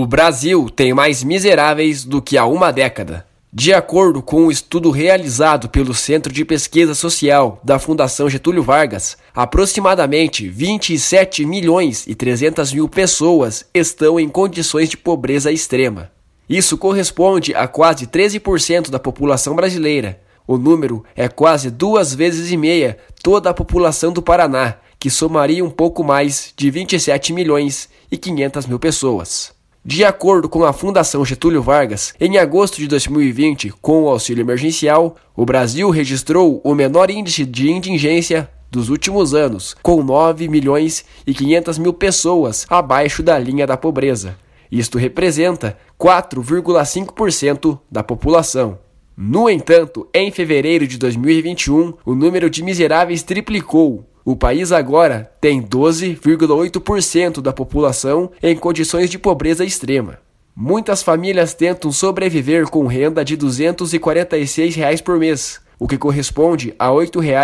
O Brasil tem mais miseráveis do que há uma década. De acordo com um estudo realizado pelo Centro de Pesquisa Social da Fundação Getúlio Vargas, aproximadamente 27.300.000 pessoas estão em condições de pobreza extrema. Isso corresponde a quase 13% da população brasileira. O número é quase 2,5 vezes toda a população do Paraná, que somaria um pouco mais de 27.500.000 pessoas. De acordo com a Fundação Getúlio Vargas, em agosto de 2020, com o auxílio emergencial, o Brasil registrou o menor índice de indigência dos últimos anos, com 9.500.000 pessoas abaixo da linha da pobreza. Isto representa 4,5% da população. No entanto, em fevereiro de 2021, o número de miseráveis triplicou. O país agora tem 12,8% da população em condições de pobreza extrema. Muitas famílias tentam sobreviver com renda de R$ 246 por mês, o que corresponde a R$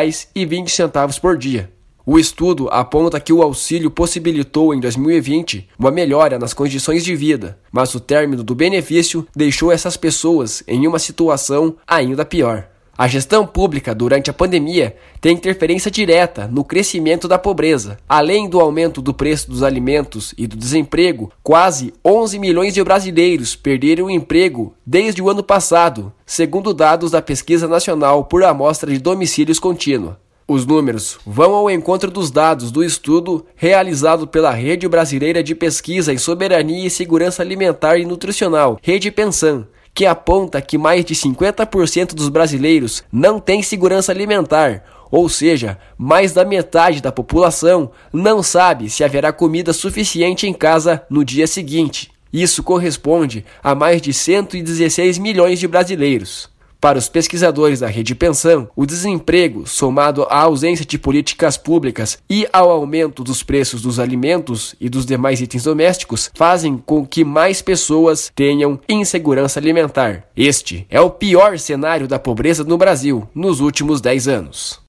8,20 por dia. O estudo aponta que o auxílio possibilitou em 2020 uma melhora nas condições de vida, mas o término do benefício deixou essas pessoas em uma situação ainda pior. A gestão pública durante a pandemia tem interferência direta no crescimento da pobreza. Além do aumento do preço dos alimentos e do desemprego, quase 11 milhões de brasileiros perderam o emprego desde o ano passado, segundo dados da Pesquisa Nacional por Amostra de Domicílios Contínua. Os números vão ao encontro dos dados do estudo realizado pela Rede Brasileira de Pesquisa em Soberania e Segurança Alimentar e Nutricional, Rede Pensan, que aponta que mais de 50% dos brasileiros não têm segurança alimentar, ou seja, mais da metade da população não sabe se haverá comida suficiente em casa no dia seguinte. Isso corresponde a mais de 116 milhões de brasileiros. Para os pesquisadores da Rede Pensan, o desemprego, somado à ausência de políticas públicas e ao aumento dos preços dos alimentos e dos demais itens domésticos, fazem com que mais pessoas tenham insegurança alimentar. Este é o pior cenário da pobreza no Brasil nos últimos 10 anos.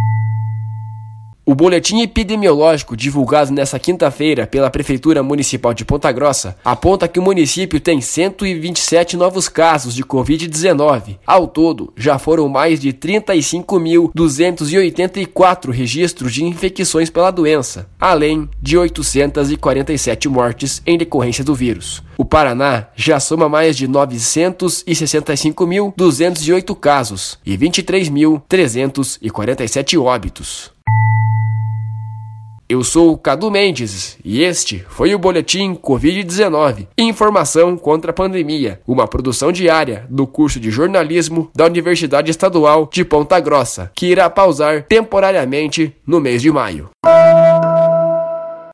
O boletim epidemiológico divulgado nesta quinta-feira pela Prefeitura Municipal de Ponta Grossa aponta que o município tem 127 novos casos de Covid-19. Ao todo, já foram mais de 35.284 registros de infecções pela doença, além de 847 mortes em decorrência do vírus. O Paraná já soma mais de 965.208 casos e 23.347 óbitos. Eu sou o Cadu Mendes e este foi o Boletim Covid-19, Informação contra a Pandemia, uma produção diária do curso de jornalismo da Universidade Estadual de Ponta Grossa, que irá pausar temporariamente no mês de maio.